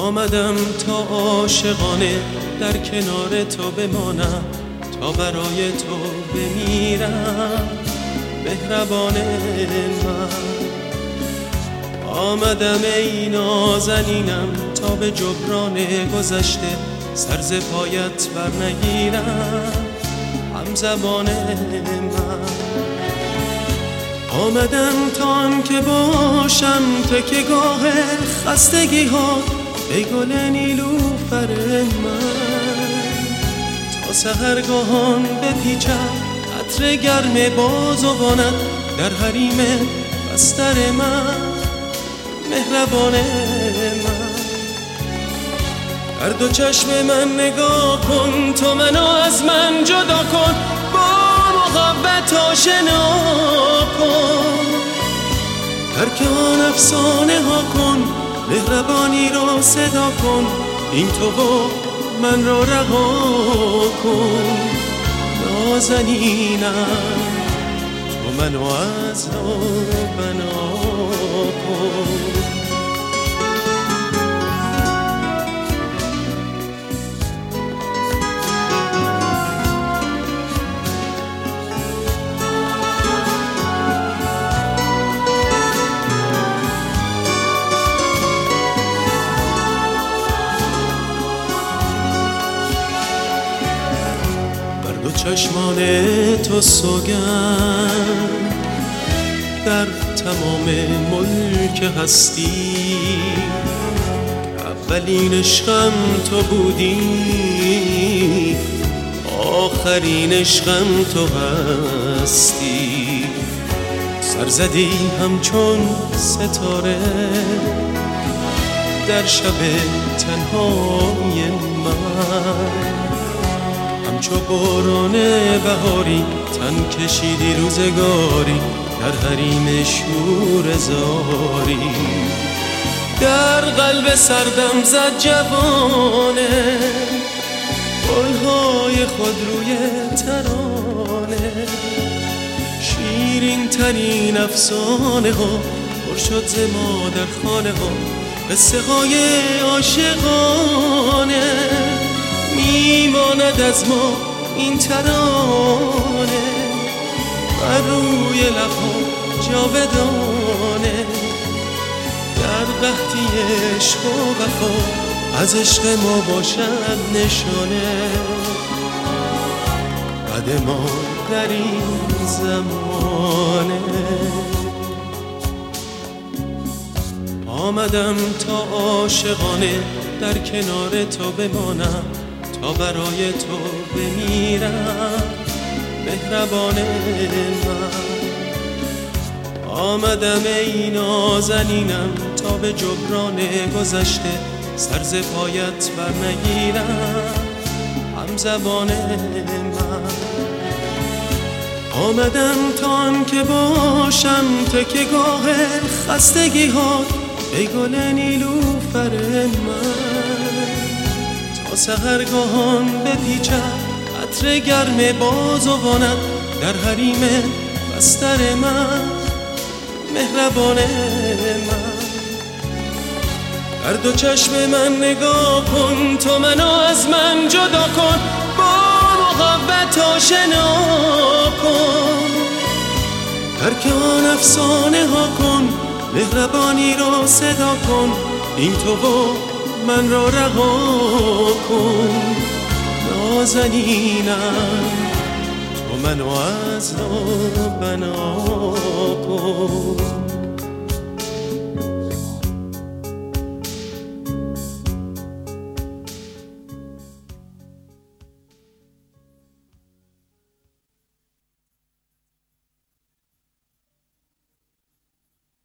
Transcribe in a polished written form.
آمدم تا عاشقانه در کنار تو بمانم، تا برای تو بمیرم مهربان من. آمدم ای نازنینم تا به جبران گذشته سر ز پایت بر نگیرم همزبان من. آمدم تا آن که باشم تکیه‌گاه خستگی ها ای گل نیلوفر من، تا سحرگاهان بپیچم عطر گرم بازوانت در حریم بستر من مهربان من. در دو چشم من نگاه کن، تو منو از من جدا کن، با محبت آشنا کن، ترک آن افسانه ها کن، مهربانی را صدا کن، این تو و من را رها کن. نازنینم تو منو از بنا کن. دو چشمان تو سوگند در تمام ملک هستی، اولین عشقم تو بودی، آخرین عشقم تو هستی. سر زدی همچون ستاره در شب تنهای من، همچو باران بهاری تن کشیدی روزگاری در حریم شور زاری. در قلب سردم زد جوانه گلهای خود روی ترانه، شیرین ترین افسانه ها پر شد ز ما در خانه ها، قصه های عاشقانه میماند از ما این ترانه بر روی لبها جاودانه. در قحطی عشق و وفا از عشق ما باشد نشانه، قد ما در این زمانه. آمدم تا عاشقانه در کنار تو بمانم، تا برای تو بمیرم مهربان من. آمدم ای نازنینم تا به جبران گذشته سر ز پایت بر نگیرم همزبان من. آمدم تا آن که باشم تکیه‌گاه خستگی ها ای گل نیلوفر من، تا سحرگاهان بپیچم عطر گرم بازوانت در حریم بستر من مهربان من. در دو چشم من نگاه کن، تو منو از من جدا کن، با محبت آشنا کن، ترک آن افسانه ها کن، مهربانی را صدا کن، این تو و من را رها کن. نازنینم تو منو از بنا کن.